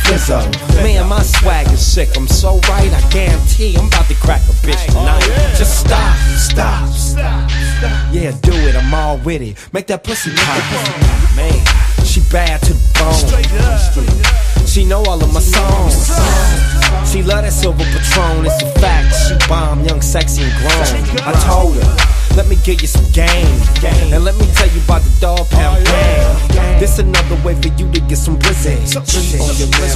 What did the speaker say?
Lizzo. Man, my swag is sick, I'm so right, I guarantee I'm about to crack a bitch tonight. Just stop. Yeah, do it, I'm all with it. Make that pussy pop. Man, she bad to the bone. She know all of my songs. She love that silver Patron, it's a fact. She bomb, young, sexy, and grown. I told her, let me give you some game. And let me tell you about the Dog Pound gang. This another way for you to get some blizzard. On your list